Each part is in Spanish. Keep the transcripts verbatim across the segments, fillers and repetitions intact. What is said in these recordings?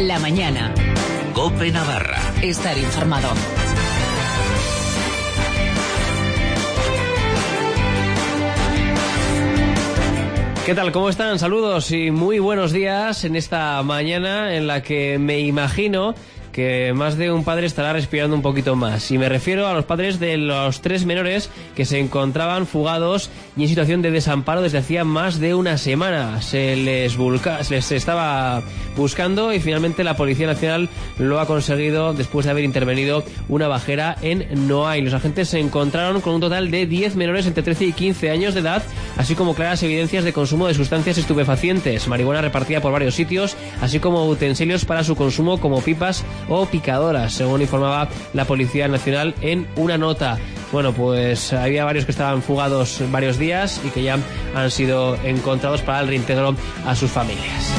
La mañana. COPE Navarra. Estar informado. ¿Qué tal? ¿Cómo están? Saludos y muy buenos días en esta mañana en la que me imagino que más de un padre estará respirando un poquito más. Y me refiero a los padres de los tres menores que se encontraban fugados y en situación de desamparo desde hacía más de una semana. Se les, busca, se les estaba buscando y finalmente la Policía Nacional lo ha conseguido después de haber intervenido una bajera en Noain. Los agentes se encontraron con un total de diez menores entre trece y quince años de edad, así como claras evidencias de consumo de sustancias estupefacientes, marihuana repartida por varios sitios, así como utensilios para su consumo como pipas o picadoras, según informaba la Policía Nacional en una nota. Bueno, pues había varios que estaban fugados varios días y que ya han sido encontrados para el reintegro a sus familias.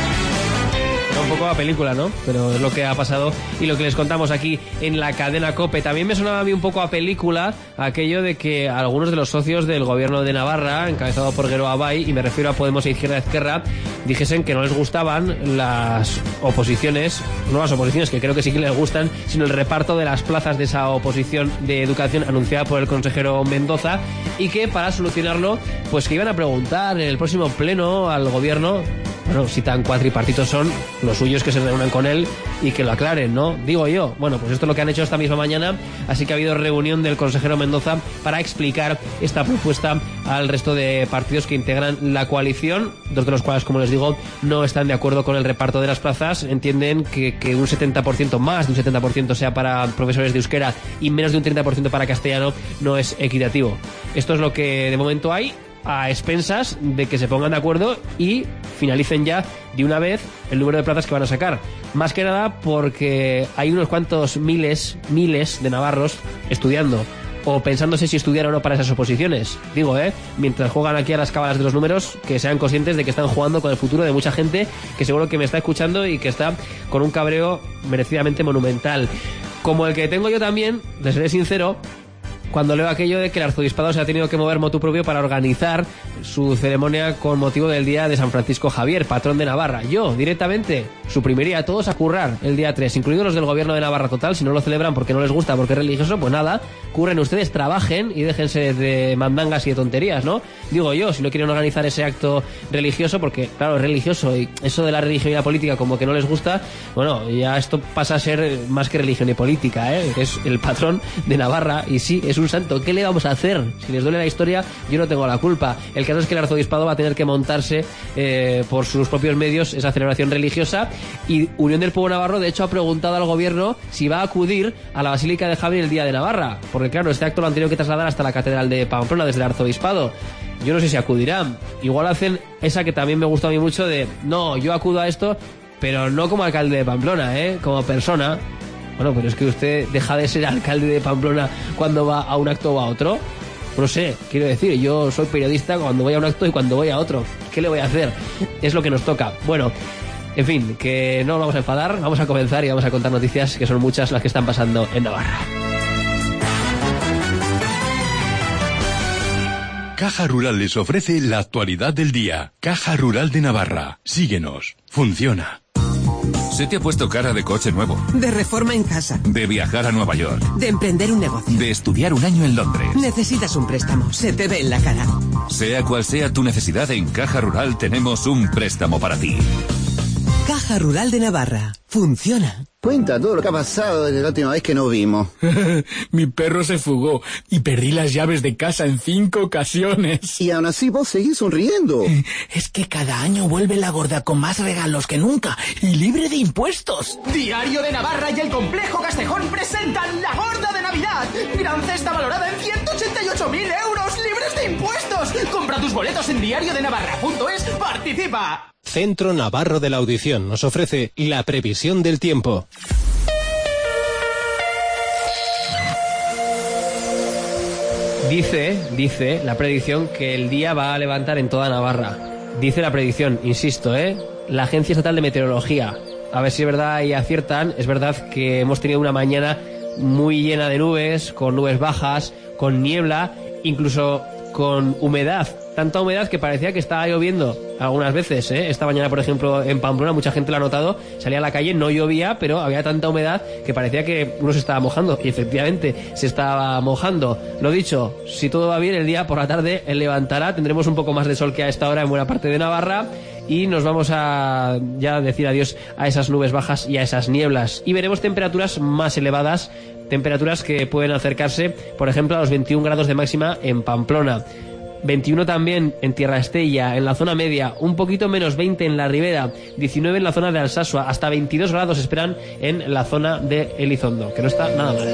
Un poco a película, ¿no? Pero es lo que ha pasado y lo que les contamos aquí en la cadena COPE. También me sonaba a mí un poco a película aquello de que algunos de los socios del gobierno de Navarra, encabezado por Gero Abay, y me refiero a Podemos e Izquierda Ezquerra, dijesen que no les gustaban las oposiciones, no las oposiciones, que creo que sí que les gustan, sino el reparto de las plazas de esa oposición de educación anunciada por el consejero Mendoza, y que para solucionarlo, pues que iban a preguntar en el próximo pleno al gobierno, bueno, si tan cuatripartitos son, los suyos que se reúnan con él y que lo aclaren, ¿no? Digo yo. Bueno, pues esto es lo que han hecho esta misma mañana, así que ha habido reunión del consejero Mendoza para explicar esta propuesta al resto de partidos que integran la coalición, dos de los cuales, como les digo, no están de acuerdo con el reparto de las plazas. Entienden que, que un setenta por ciento, más de un setenta por ciento sea para profesores de euskera y menos de un treinta por ciento para castellano no es equitativo. Esto es lo que de momento hay, a expensas de que se pongan de acuerdo y finalicen ya de una vez el número de plazas que van a sacar. Más que nada porque hay unos cuantos miles, miles de navarros estudiando o pensándose si estudiar o no para esas oposiciones. Digo, ¿eh? Mientras juegan aquí a las cábalas de los números, que sean conscientes de que están jugando con el futuro de mucha gente que seguro que me está escuchando y que está con un cabreo merecidamente monumental. Como el que tengo yo también, les seré sincero, cuando leo aquello de que el arzobispado se ha tenido que mover motu propio para organizar su ceremonia con motivo del día de San Francisco Javier, patrón de Navarra. Yo, directamente, suprimiría a todos a currar el día tres, incluidos los del gobierno de Navarra. Total, si no lo celebran porque no les gusta, porque es religioso, pues nada, curren ustedes, trabajen y déjense de mandangas y de tonterías, ¿no? Digo yo, si no quieren organizar ese acto religioso, porque claro, es religioso y eso de la religión y la política como que no les gusta, bueno, ya esto pasa a ser más que religión y política, ¿eh? Es el patrón de Navarra y sí, es un santo. ¿Qué le vamos a hacer? Si les duele la historia, yo no tengo la culpa. El caso es que el arzobispado va a tener que montarse eh, por sus propios medios esa celebración religiosa, y Unión del Pueblo Navarro de hecho ha preguntado al gobierno si va a acudir a la Basílica de Javier el día de Navarra, porque claro, este acto lo han tenido que trasladar hasta la Catedral de Pamplona desde el arzobispado. Yo no sé si acudirán. Igual hacen esa que también me gusta a mí mucho de, no, yo acudo a esto, pero no como alcalde de Pamplona, ¿eh? Como persona. Bueno, pero es que usted deja de ser alcalde de Pamplona cuando va a un acto o a otro. No sé, quiero decir, yo soy periodista cuando voy a un acto y cuando voy a otro. ¿Qué le voy a hacer? Es lo que nos toca. Bueno, en fin, que no nos vamos a enfadar, vamos a comenzar y vamos a contar noticias, que son muchas las que están pasando en Navarra. Caja Rural les ofrece la actualidad del día. Caja Rural de Navarra. Síguenos. Funciona. ¿Se te ha puesto cara de coche nuevo? De reforma en casa. De viajar a Nueva York. De emprender un negocio. De estudiar un año en Londres. Necesitas un préstamo. Se te ve en la cara. Sea cual sea tu necesidad, en Caja Rural tenemos un préstamo para ti. Caja Rural de Navarra. Funciona. Cuenta todo lo que ha pasado desde la última vez que nos vimos. Mi perro se fugó y perdí las llaves de casa en cinco ocasiones. Y aún así vos seguís sonriendo. Es que cada año vuelve la gorda con más regalos que nunca y libre de impuestos. Diario de Navarra y el Complejo Castejón presentan la gorda de Navidad. Gran cesta valorada en ciento ochenta y ocho mil euros libres de impuestos. Compra tus boletos en diario de navarra punto es. Participa. Centro Navarro de la Audición nos ofrece la previsión del tiempo. Dice, dice la predicción que el día va a levantar en toda Navarra. Dice la predicción, insisto, ¿eh? La Agencia Estatal de Meteorología. A ver si es verdad y aciertan. Es verdad que hemos tenido una mañana muy llena de nubes, con nubes bajas, con niebla, incluso con humedad. Tanta humedad que parecía que estaba lloviendo. algunas veces, ¿eh? Esta mañana, por ejemplo, en Pamplona, mucha gente lo ha notado, salía a la calle, no llovía, pero había tanta humedad que parecía que uno se estaba mojando, y efectivamente se estaba mojando. Lo dicho, si todo va bien, el día por la tarde levantará, tendremos un poco más de sol que a esta hora en buena parte de Navarra, y nos vamos a ya decir adiós a esas nubes bajas y a esas nieblas, y veremos temperaturas más elevadas, temperaturas que pueden acercarse, por ejemplo, a los veintiún grados de máxima en Pamplona, veintiuno también en Tierra Estella, en la zona media, un poquito menos veinte en la Ribera, diecinueve en la zona de Alsasua, hasta veintidós grados esperan en la zona de Elizondo, que no está nada mal.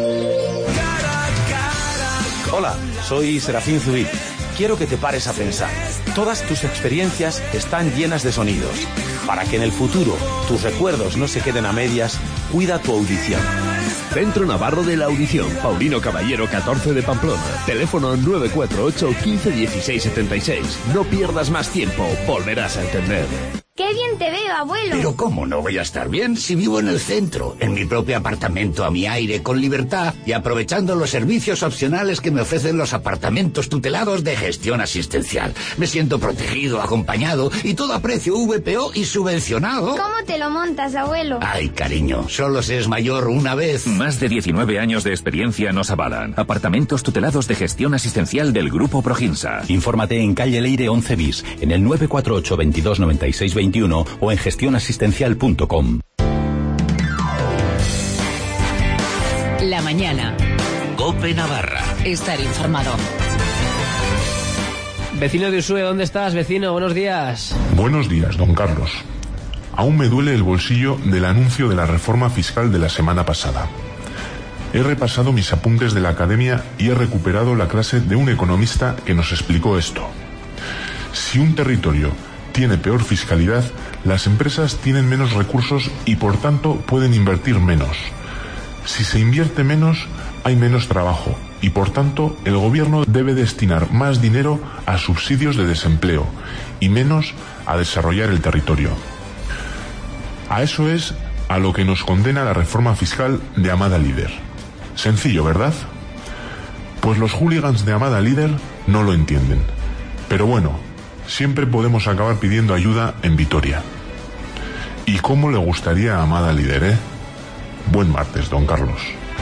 Hola, soy Serafín Zubit. Quiero que te pares a pensar. Todas tus experiencias están llenas de sonidos. Para que en el futuro tus recuerdos no se queden a medias, cuida tu audición. Centro Navarro de la Audición, Paulino Caballero catorce de Pamplona. Teléfono nueve cuatro ocho, quince, dieciséis, setenta y seis. No pierdas más tiempo, volverás a entender. ¡Qué bien te veo, abuelo! Pero ¿cómo no voy a estar bien si vivo en el centro, en mi propio apartamento a mi aire, con libertad y aprovechando los servicios opcionales que me ofrecen los apartamentos tutelados de gestión asistencial? Me siento protegido, acompañado y todo a precio V P O y subvencionado. ¿Cómo te lo montas, abuelo? Ay, cariño, solo se es mayor una vez. Más de diecinueve años de experiencia nos avalan. Apartamentos tutelados de gestión asistencial del Grupo Proginsa. Infórmate en calle Leire once bis, en el nueve cuatro ocho, veintidós, noventa y seis, veintiuno o en gestión asistencial punto com. La mañana. COPE Navarra. Estar informado. Vecino de Usue, ¿dónde estás, vecino? Buenos días. Buenos días, don Carlos. Aún me duele el bolsillo del anuncio de la reforma fiscal de la semana pasada. He repasado mis apuntes de la academia y he recuperado la clase de un economista que nos explicó esto. Si un territorio tiene peor fiscalidad, las empresas tienen menos recursos y por tanto pueden invertir menos. Si se invierte menos, hay menos trabajo y por tanto el gobierno debe destinar más dinero a subsidios de desempleo y menos a desarrollar el territorio. A eso es a lo que nos condena la reforma fiscal de Amada Líder. Sencillo, ¿verdad? Pues los hooligans de Amada Líder no lo entienden. Pero bueno, siempre podemos acabar pidiendo ayuda en Vitoria. ¿Y cómo le gustaría a Amada Líder, eh? Buen martes, don Carlos.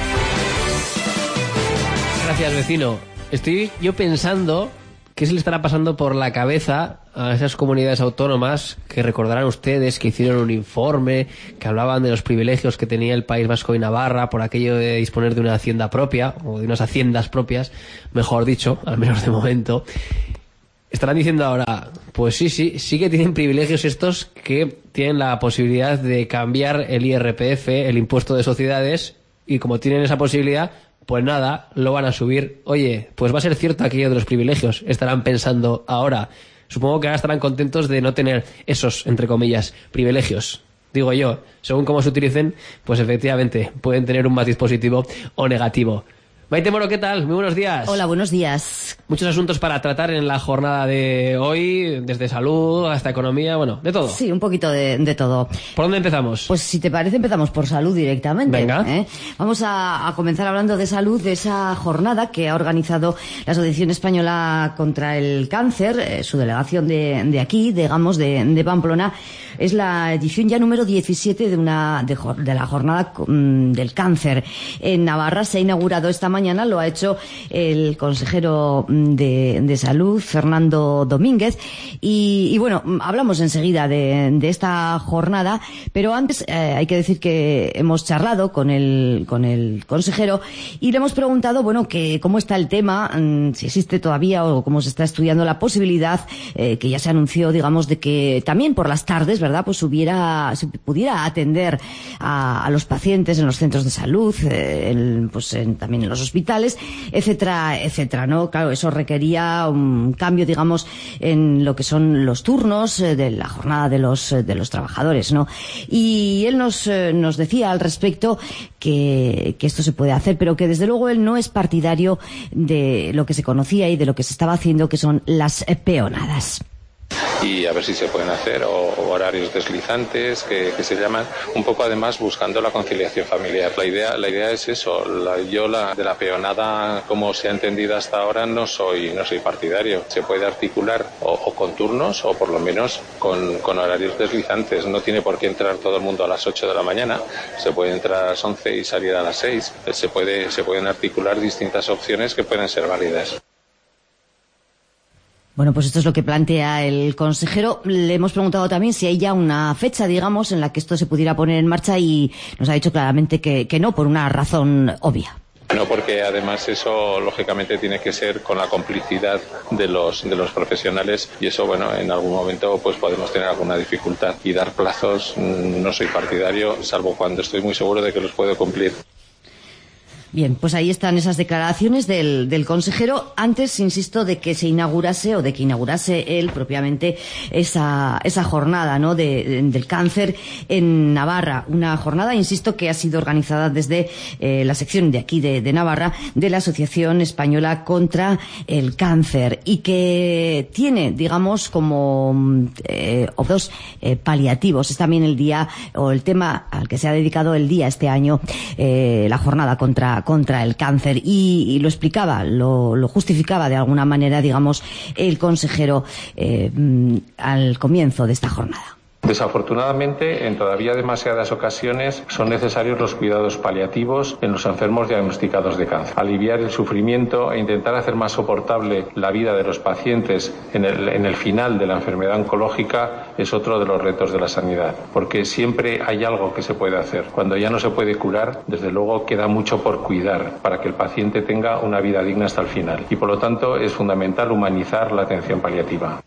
Gracias, vecino. Estoy yo pensando qué se le estará pasando por la cabeza a esas comunidades autónomas que recordarán ustedes que hicieron un informe, que hablaban de los privilegios que tenía el País Vasco y Navarra por aquello de disponer de una hacienda propia, o de unas haciendas propias, mejor dicho, al menos de momento. Estarán diciendo ahora, pues sí, sí, sí que tienen privilegios estos que tienen la posibilidad de cambiar el I R P F, el impuesto de sociedades, y como tienen esa posibilidad, pues nada, lo van a subir. Oye, pues va a ser cierto aquello de los privilegios, estarán pensando ahora. Supongo que ahora estarán contentos de no tener esos, entre comillas, privilegios. Digo yo, según cómo se utilicen, pues efectivamente pueden tener un matiz positivo o negativo. Maite Moro, ¿qué tal? Muy buenos días. Hola, buenos días. Muchos asuntos para tratar en la jornada de hoy, desde salud hasta economía, bueno, de todo. Sí, un poquito de, de todo. ¿Por dónde empezamos? Pues si te parece empezamos por salud directamente. Venga. ¿eh? Vamos a, a comenzar hablando de salud, de esa jornada que ha organizado la Asociación Española contra el Cáncer, eh, su delegación de, de aquí, digamos, de, de Pamplona. Es la edición ya número diecisiete de una de, de la jornada um, del cáncer en Navarra. Se ha inaugurado esta mañana, lo ha hecho el consejero de, de Salud, Fernando Domínguez. Y, y bueno, hablamos enseguida de, de esta jornada, pero antes eh, hay que decir que hemos charlado con el, con el consejero y le hemos preguntado, bueno, que cómo está el tema, si existe todavía o cómo se está estudiando la posibilidad, eh, que ya se anunció, digamos, de que también por las tardes, ¿verdad?, pues hubiera, se pudiera atender a, a los pacientes en los centros de salud, eh, en, pues en, también en los hospitales, etcétera, etcétera, ¿no? Claro, eso requería un cambio, digamos, en lo que son los turnos eh, de la jornada de los, de los trabajadores, ¿no? Y él nos, eh, nos decía al respecto que, que esto se puede hacer, pero que desde luego él no es partidario de lo que se conocía y de lo que se estaba haciendo, que son las peonadas. y a ver si se pueden hacer, o, o horarios deslizantes que, que se llaman, un poco además buscando la conciliación familiar. La idea, la idea es eso. La, yo la, de la peonada como se ha entendido hasta ahora no soy, no soy partidario. Se puede articular o, o con turnos o por lo menos con, con horarios deslizantes. No tiene por qué entrar todo el mundo a las ocho de la mañana, se puede entrar a las once y salir a las seis. Se puede, se pueden articular distintas opciones que pueden ser válidas. Bueno, pues esto es lo que plantea el consejero. Le hemos preguntado también si hay ya una fecha, digamos, en la que esto se pudiera poner en marcha y nos ha dicho claramente que, que no, por una razón obvia. No, porque además eso lógicamente tiene que ser con la complicidad de los de los profesionales y eso, bueno, en algún momento pues podemos tener alguna dificultad y dar plazos no soy partidario, salvo cuando estoy muy seguro de que los puedo cumplir. Bien, pues ahí están esas declaraciones del, del consejero antes, insisto, de que se inaugurase o de que inaugurase él propiamente esa, esa jornada, ¿no?, de, de, del cáncer en Navarra. Una jornada, insisto, que ha sido organizada desde eh, la sección de aquí de, de Navarra de la Asociación Española contra el Cáncer y que tiene, digamos, como eh, dos eh, paliativos. Es también el día o el tema al que se ha dedicado el día este año, eh, la jornada contra contra el cáncer y, y lo explicaba, lo, lo justificaba de alguna manera, digamos, el consejero eh, al comienzo de esta jornada. Desafortunadamente, en todavía demasiadas ocasiones son necesarios los cuidados paliativos en los enfermos diagnosticados de cáncer. Aliviar el sufrimiento e intentar hacer más soportable la vida de los pacientes en el, en el final de la enfermedad oncológica es otro de los retos de la sanidad, porque siempre hay algo que se puede hacer. Cuando ya no se puede curar, desde luego queda mucho por cuidar para que el paciente tenga una vida digna hasta el final. Y por lo tanto es fundamental humanizar la atención paliativa.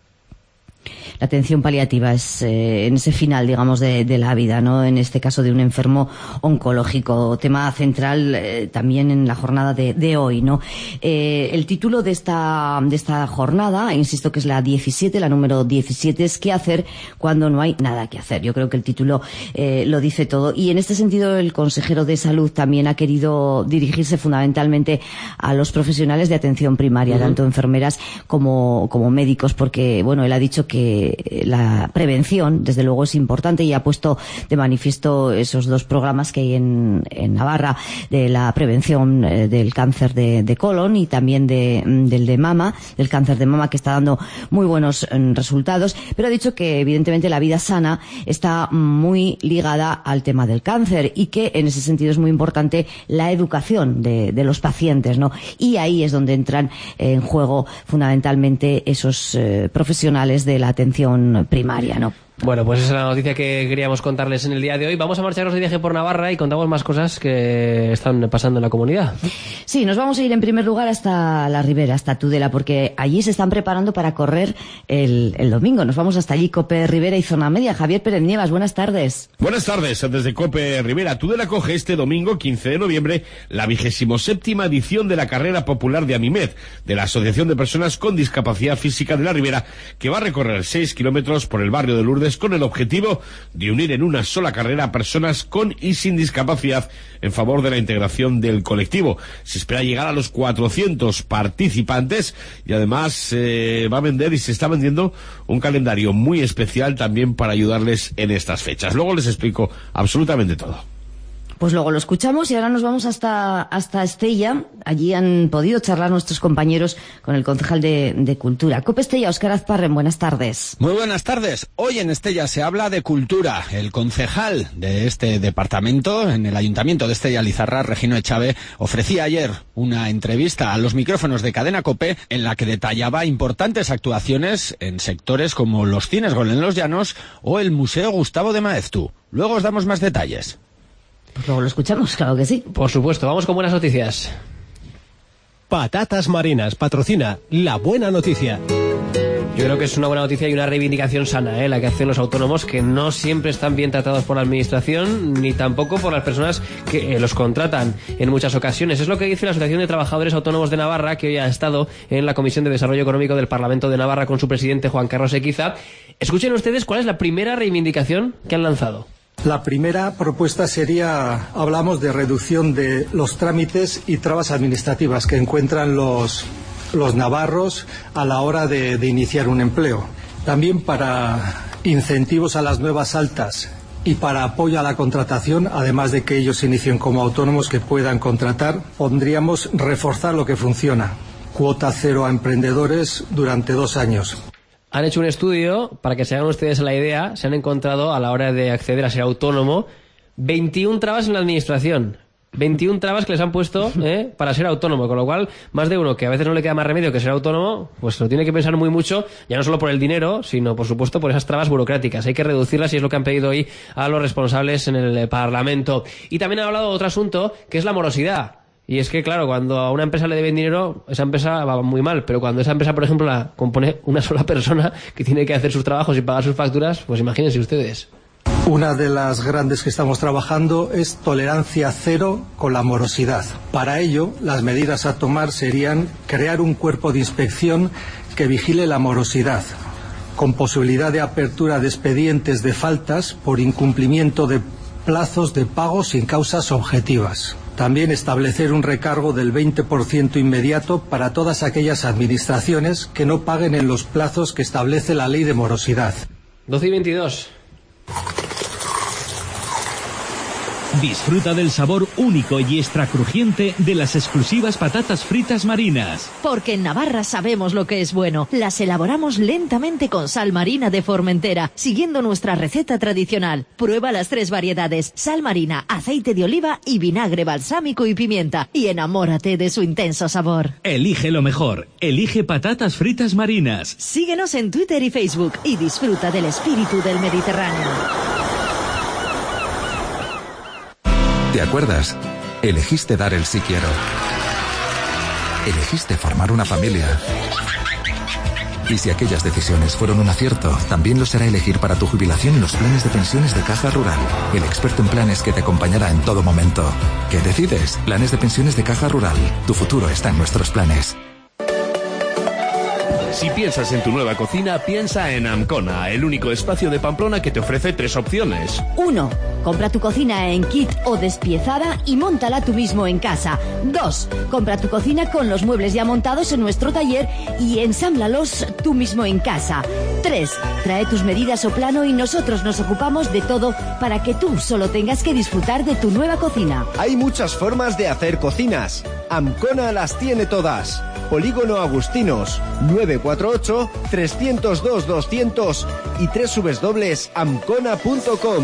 La atención paliativa es eh, en ese final, digamos, de, de la vida, ¿no? En este caso de un enfermo oncológico, tema central eh, también en la jornada de, de hoy, ¿no? Eh, el título de esta de esta jornada, insisto que es la diecisiete, la número diecisiete, es ¿qué hacer cuando no hay nada que hacer? Yo creo que el título eh, lo dice todo y en este sentido el consejero de Salud también ha querido dirigirse fundamentalmente a los profesionales de atención primaria, uh-huh. tanto enfermeras como como médicos, porque bueno, él ha dicho que la prevención, desde luego, es importante y ha puesto de manifiesto esos dos programas que hay en, en Navarra de la prevención eh, del cáncer de, de colon y también de, del de mama, del cáncer de mama, que está dando muy buenos eh, resultados, pero ha dicho que evidentemente la vida sana está muy ligada al tema del cáncer y que en ese sentido es muy importante la educación de, de los pacientes, ¿no? Y ahí es donde entran en juego fundamentalmente esos eh, profesionales de la atención primaria, ¿no? Bueno, pues esa es la noticia que queríamos contarles en el día de hoy. Vamos a marcharnos de viaje por Navarra y contamos más cosas que están pasando en la comunidad. Sí, nos vamos a ir en primer lugar hasta la Ribera, hasta Tudela, porque allí se están preparando para correr el, el domingo. Nos vamos hasta allí, Cope Ribera y Zona Media. Javier Pérez Nievas, buenas tardes. Buenas tardes, desde Cope Ribera. Tudela coge este domingo, quince de noviembre, la vigésimo séptima edición de la carrera popular de AMIMED, de la Asociación de Personas con Discapacidad Física de la Ribera, que va a recorrer seis kilómetros por el barrio de Lourdes con el objetivo de unir en una sola carrera a personas con y sin discapacidad en favor de la integración del colectivo. Se espera llegar a los cuatrocientos participantes y además eh, va a vender y se está vendiendo un calendario muy especial también para ayudarles en estas fechas. Luego les explico absolutamente todo. Pues luego lo escuchamos y ahora nos vamos hasta hasta Estella. Allí han podido charlar nuestros compañeros con el concejal de, de Cultura. Cope Estella, Óscar Azparren, buenas tardes. Muy buenas tardes. Hoy en Estella se habla de cultura. El concejal de este departamento en el Ayuntamiento de Estella Lizarra, Regino Echave, ofrecía ayer una entrevista a los micrófonos de Cadena Cope en la que detallaba importantes actuaciones en sectores como los Cines Gol en los Llanos o el Museo Gustavo de Maeztu. Luego os damos más detalles. Pues luego lo escuchamos, claro que sí. Por supuesto, vamos con buenas noticias. Patatas Marinas patrocina La Buena Noticia. Yo creo que es una buena noticia y una reivindicación sana, ¿eh? La que hacen los autónomos, que no siempre están bien tratados por la administración, ni tampoco por las personas que eh, los contratan en muchas ocasiones. Es lo que dice la Asociación de Trabajadores Autónomos de Navarra, que hoy ha estado en la Comisión de Desarrollo Económico del Parlamento de Navarra con su presidente Juan Carlos Equiza. Escuchen ustedes cuál es la primera reivindicación que han lanzado. La primera propuesta sería, hablamos de reducción de los trámites y trabas administrativas que encuentran los, los navarros a la hora de, de iniciar un empleo. También para incentivos a las nuevas altas y para apoyo a la contratación, además de que ellos se inicien como autónomos que puedan contratar, pondríamos reforzar lo que funciona. Cuota cero a emprendedores durante dos años. Han hecho un estudio, para que se hagan ustedes la idea, se han encontrado a la hora de acceder a ser autónomo veintiuna trabas en la administración. veintiuna trabas que les han puesto ¿eh? para ser autónomo, con lo cual más de uno que a veces no le queda más remedio que ser autónomo, pues lo tiene que pensar muy mucho, ya no solo por el dinero, sino por supuesto por esas trabas burocráticas. Hay que reducirlas y es lo que han pedido hoy a los responsables en el Parlamento. Y también han hablado de otro asunto, que es la morosidad. Y es que, claro, cuando a una empresa le deben dinero, esa empresa va muy mal. Pero cuando esa empresa, por ejemplo, la compone una sola persona que tiene que hacer sus trabajos y pagar sus facturas, pues imagínense ustedes. Una de las grandes que estamos trabajando es tolerancia cero con la morosidad. Para ello, las medidas a tomar serían crear un cuerpo de inspección que vigile la morosidad, con posibilidad de apertura de expedientes de faltas por incumplimiento de plazos de pago sin causas objetivas. También establecer un recargo del veinte por ciento inmediato para todas aquellas administraciones que no paguen en los plazos que establece la ley de morosidad. doce y veintidós. Disfruta del sabor único y extra crujiente de las exclusivas patatas fritas marinas. Porque en Navarra sabemos lo que es bueno. Las elaboramos lentamente con sal marina de Formentera, siguiendo nuestra receta tradicional. Prueba las tres variedades: sal marina, aceite de oliva y vinagre balsámico y pimienta. Y enamórate de su intenso sabor. Elige lo mejor. Elige patatas fritas marinas. Síguenos en Twitter y Facebook y disfruta del espíritu del Mediterráneo. ¿Te acuerdas? Elegiste dar el sí quiero. Elegiste formar una familia. Y si aquellas decisiones fueron un acierto, también lo será elegir para tu jubilación los planes de pensiones de Caja Rural, el experto en planes que te acompañará en todo momento. ¿Qué decides? Planes de pensiones de Caja Rural. Tu futuro está en nuestros planes. Si piensas en tu nueva cocina, piensa en Amcona, el único espacio de Pamplona que te ofrece tres opciones. uno. Compra tu cocina en kit o despiezada y móntala tú mismo en casa. dos. Compra tu cocina con los muebles ya montados en nuestro taller y ensámblalos tú mismo en casa. tres. Trae tus medidas o plano y nosotros nos ocupamos de todo para que tú solo tengas que disfrutar de tu nueva cocina. Hay muchas formas de hacer cocinas. Amcona las tiene todas. Polígono Agustinos, nueve cuatro ocho, tres cero dos, doscientos y doble u doble u doble u punto amcona punto com.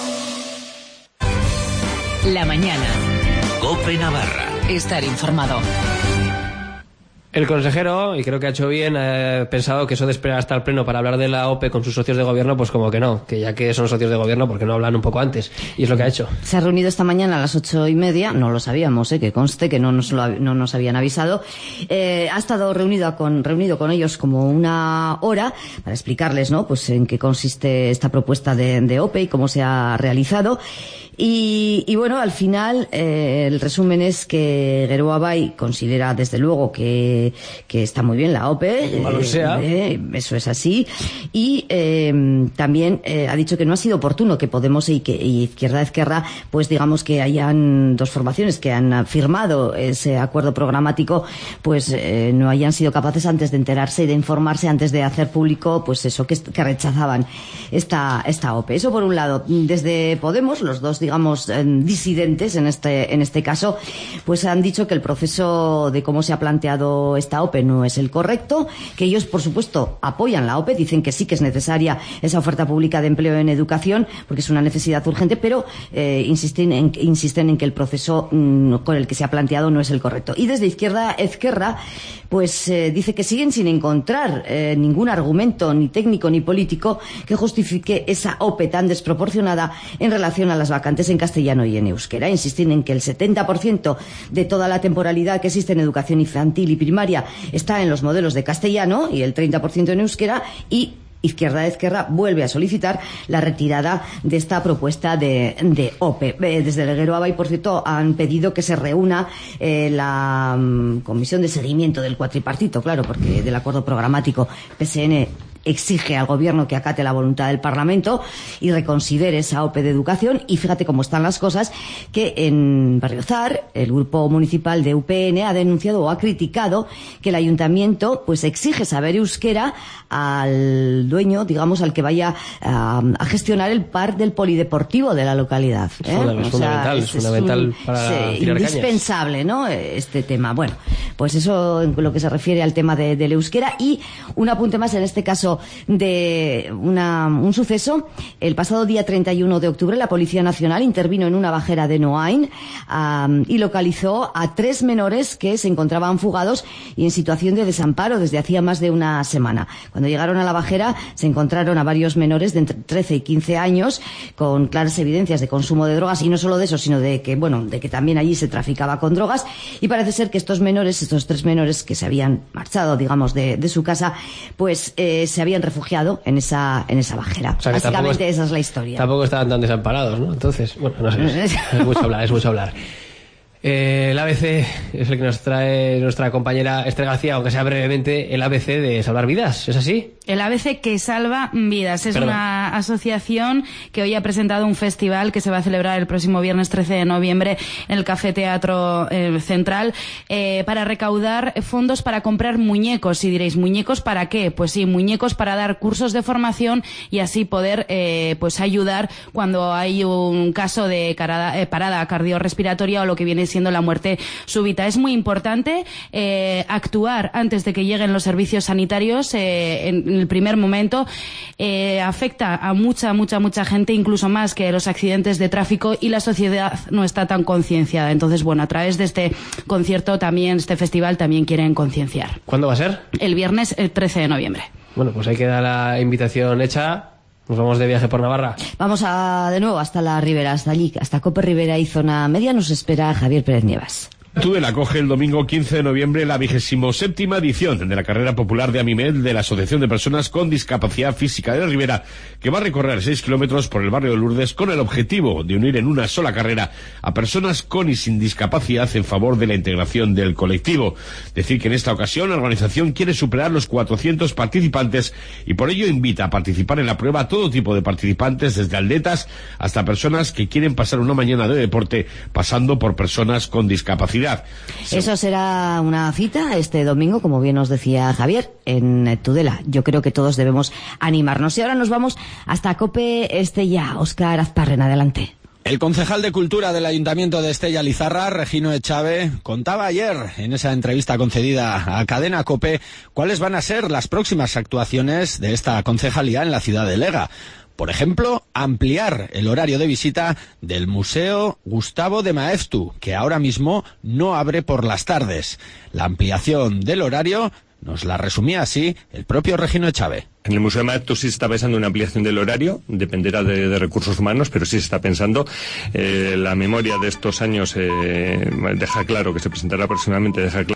La mañana. COPE Navarra. Estar informado. El consejero, y creo que ha hecho bien, ha pensado que eso de esperar hasta el pleno para hablar de la OPE con sus socios de gobierno, pues como que no, que ya que son socios de gobierno, ¿por qué no hablan un poco antes? Y es lo que ha hecho. Se ha reunido esta mañana a las ocho y media, no lo sabíamos, ¿eh? Que conste que no nos, lo, no nos habían avisado. Eh, ha estado reunido con, reunido con ellos como una hora para explicarles, ¿no? Pues en qué consiste esta propuesta de, de OPE y cómo se ha realizado. Y, y bueno, al final eh, el resumen es que Geroa Bai considera desde luego que, que está muy bien la OPE, Malo sea. Eh, eso es así, y eh, también eh, ha dicho que no ha sido oportuno que Podemos y, que, y Izquierda Ezquerra, pues digamos que hayan dos formaciones que han firmado ese acuerdo programático, pues eh, no hayan sido capaces antes de enterarse y de informarse, antes de hacer público, pues eso, que, que rechazaban esta, esta OPE. Eso por un lado. Desde Podemos, los dos, digamos, eh, disidentes en este, en este caso, pues han dicho que el proceso de cómo se ha planteado esta OPE no es el correcto, que ellos, por supuesto, apoyan la OPE, dicen que sí que es necesaria esa oferta pública de empleo en educación, porque es una necesidad urgente, pero eh, insisten, en, insisten en que el proceso mmm, con el que se ha planteado no es el correcto. Y desde Izquierda Ezquerra, pues eh, dice que siguen sin encontrar eh, ningún argumento, ni técnico ni político, que justifique esa OPE tan desproporcionada en relación a las vacantes en castellano y en euskera. Insisten en que el setenta por ciento de toda la temporalidad que existe en educación infantil y primaria está en los modelos de castellano y el treinta por ciento en euskera, y Izquierda Ezquerra vuelve a solicitar la retirada de esta propuesta de, de OPE. Desde el Geroa Bai, por cierto, han pedido que se reúna eh, la um, comisión de seguimiento del cuatripartito, claro, porque del acuerdo programático P S N exige al gobierno que acate la voluntad del Parlamento y reconsidere esa O P E de educación. Y fíjate cómo están las cosas, que en Berriozar el grupo municipal de U P N ha denunciado o ha criticado que el ayuntamiento pues exige saber euskera al dueño, digamos, al que vaya a, a gestionar el parque del polideportivo de la localidad, ¿eh? Es o fundamental, sea, es fundamental un, para sí, tirar cañas. indispensable, ¿no? Este tema. Bueno, pues eso en lo que se refiere al tema de, del euskera. Y un apunte más, en este caso de una, un suceso. El pasado día treinta y uno de octubre la Policía Nacional intervino en una bajera de Noain um, y localizó a tres menores que se encontraban fugados y en situación de desamparo desde hacía más de una semana. Cuando llegaron a la bajera se encontraron a varios menores de entre trece y quince años con claras evidencias de consumo de drogas, y no solo de eso, sino de que, bueno, de que también allí se traficaba con drogas. Y parece ser que estos menores, estos tres menores que se habían marchado, digamos, de, de su casa, pues eh, se habían refugiado en esa en esa bajera. O sea, básicamente es, esa es la historia. Tampoco estaban tan desamparados, ¿no? Entonces, bueno, no sé, es, es mucho hablar, es mucho hablar. Eh, el A B C es el que nos trae nuestra compañera Esther García, aunque sea brevemente, el A B C de salvar vidas, ¿es así? El A B C que salva vidas es Perdón. una asociación que hoy ha presentado un festival que se va a celebrar el próximo viernes trece de noviembre en el Café Teatro eh, Central eh, para recaudar fondos para comprar muñecos. Y diréis, ¿muñecos para qué? Pues sí, muñecos para dar cursos de formación y así poder eh, pues ayudar cuando hay un caso de carada, eh, parada cardiorrespiratoria o lo que viene siendo la muerte súbita. Es muy importante eh, actuar antes de que lleguen los servicios sanitarios eh, en el primer momento. Eh, afecta a mucha, mucha, mucha gente, incluso más que los accidentes de tráfico, y la sociedad no está tan concienciada. Entonces, bueno, a través de este concierto también, este festival también quieren concienciar. ¿Cuándo va a ser? El viernes, el trece de noviembre. Bueno, pues ahí queda la invitación hecha. Nos vamos de viaje por Navarra. Vamos a, de nuevo hasta la Ribera, hasta allí, hasta Cope Ribera y zona media. Nos espera Javier Pérez Nievas. Tudela acoge el domingo quince de noviembre la vigésimo séptima edición de la carrera popular de AMIMED de la Asociación de Personas con Discapacidad Física de la Ribera, que va a recorrer seis kilómetros por el barrio de Lourdes con el objetivo de unir en una sola carrera a personas con y sin discapacidad en favor de la integración del colectivo. Decir que en esta ocasión la organización quiere superar los cuatrocientos participantes y por ello invita a participar en la prueba a todo tipo de participantes, desde atletas hasta personas que quieren pasar una mañana de deporte, pasando por personas con discapacidad. Eso será una cita este domingo, como bien nos decía Javier, en Tudela. Yo creo que todos debemos animarnos. Y ahora nos vamos hasta Cope Estella. Óscar Azparren, adelante. El concejal de Cultura del Ayuntamiento de Estella Lizarra, Regino Echave, contaba ayer en esa entrevista concedida a Cadena COPE cuáles van a ser las próximas actuaciones de esta concejalía en la ciudad de Lega. Por ejemplo, ampliar el horario de visita del Museo Gustavo de Maeztu, que ahora mismo no abre por las tardes. La ampliación del horario nos la resumía así el propio Regino Echave. En el Museo de Maeztu sí se está pensando en una ampliación del horario, dependerá de, de recursos humanos, pero sí se está pensando. Eh, la memoria de estos años eh, deja claro que se presentará próximamente, deja claro